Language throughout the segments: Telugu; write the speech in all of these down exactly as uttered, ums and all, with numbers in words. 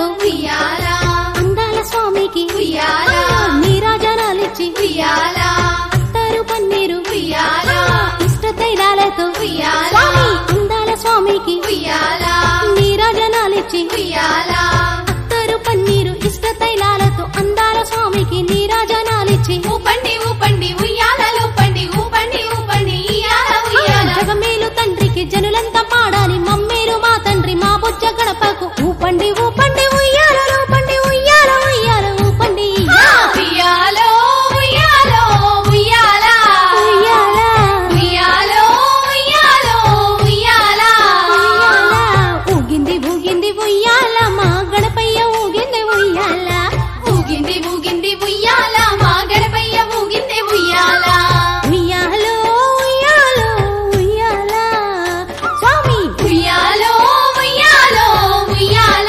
తైలాలతో ఉయ్యాల అందాల స్వామికి ఉయ్యాల నీరాజనాలిచ్చి ఉయ్యాల అత్తరు పన్నీరు ఉయ్యాల ఇష్ట తైలాలతో ఉయ్యాల అందాల స్వామికి ఉయ్యాల నీరాజనాలిచ్చి ఉయ్యాల అత్తరు పన్నీరు ఇష్ట తైలాలతో అందాల స్వామికి నీరాజనాలిచ్చి ఊపండి ఊపండి ఉయ్యాలలో పండి ఊపండి ఊపండి ఉయ్యాల ఉయ్యాల జగమేలు తండ్రికి జనులంతా పాడాలి మమ్మేలు మా తండ్రి మా బొజ్జ గణపకు ఊపండి ఊపండి ఉయ్యాలలో పండి ఉయ్యాల ఉయ్యాల ఊపండి ఉయ్యాలో ఉయ్యాలో ఉయ్యాల ఉయ్యాల ఉయ్యాలో ఉయ్యాలో ఉయ్యాల ఊగింది ఊగింది ఉయ్యాల మా గణపయ్య ఊగింది ఉయ్యాల ఊగింది ఊగింది ఉయ్యాల మా గణపయ్య ఊగింది ఉయ్యాల ఉయ్యాలో ఉయ్యాలో ఉయ్యాల స్వామి ఉయ్యాలో ఉయ్యాలో ఉయ్యాల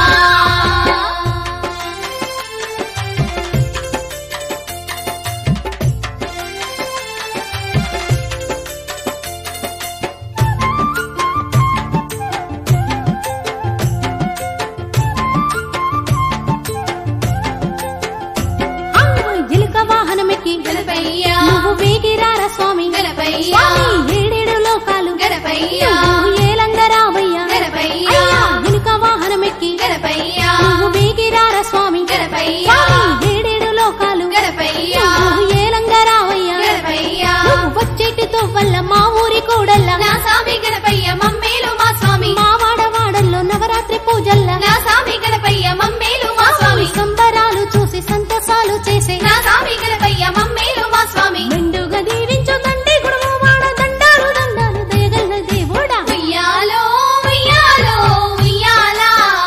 జిలుక వాహనమెక్కి గణపయ్య నువ్వు వేగిరార స్వామి గణపయ్య స్వామి ఏడేడు లోకాలు గణపయ్య నువ్వు ఏలంగ రామయ్య గణపయ్య అయ్యా జిలుక వాహనమెక్కి గణపయ్య నువ్వు వేగిరార స్వామి గణపయ్య స్వామి ఏడేడు లోకాలు గణపయ్య నువ్వు ఏలంగ రామయ్య గణపయ్య నువ్వు వచ్చేటితో వల్ల మా ఊరి కూడల్ల నా స్వామి గణపయ్య మమ్మేలు మా స్వామి మా వాడవాడల్లో నవరాత్రి పూజల్ల నా స్వామి గణపయ్య మమ్మేలు మా స్వామి సంబరాలు చూసి సంతసాలు చేసే నా స్వామి గణపయ్య మమ్మేలు మా స్వామి మెండుగా దీవించు తండ్రి గుడుము వాడ దండాలు దండాలు దేగల్ల దేవుడా ఉయ్యాలో ఉయ్యాలో ఉయ్యాల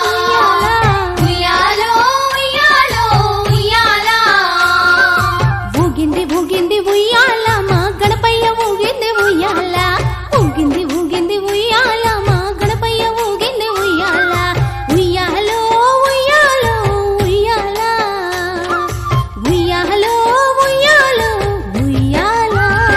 ఉయ్యాలో ఉయ్యాలో ఉయ్యాల ఊగింది ఊగింది ఉయ్యాల మా గణపయ్య ఊగింది ఉయ్యాల ఊగింది ఊగింది ఉయ్యాల మా గణపయ్య ఊగింది ఉయ్యాల ఉయ్యాలో ఉయ్యాలో ఉయ్యాల ఉయ్యాలో ఉయ్యాలో ఉయ్యాల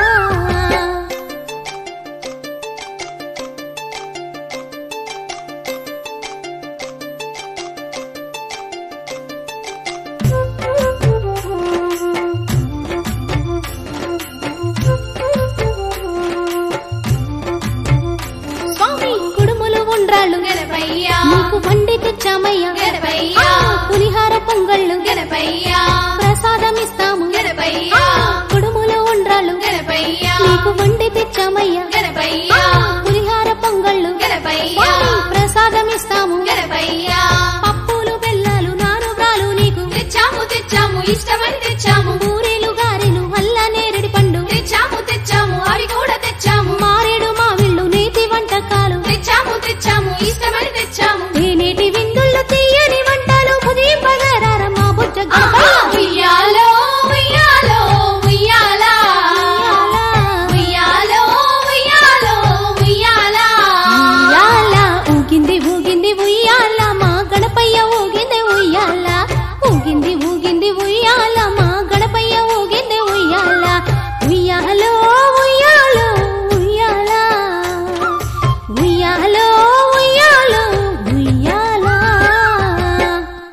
స్వామి కుడుములు ఉండ్రాళ్ళు గణపయ్య నీకు వండి తెచ్చామయ్యా గణపయ్య ఆ, పులిహార పొంగళ్ళు గణపయ్య ప్రసాదమిస్తాము గణపయ్య ఆ, కుడుములు ఉండ్రాళ్ళు గణపయ్య నీకు వండి తెచ్చామయ్యా గణపయ్య ఆ, పులిహార పొంగళ్ళు గణపయ్య స్వామి ప్రసాదమిస్తాము గణపయ్య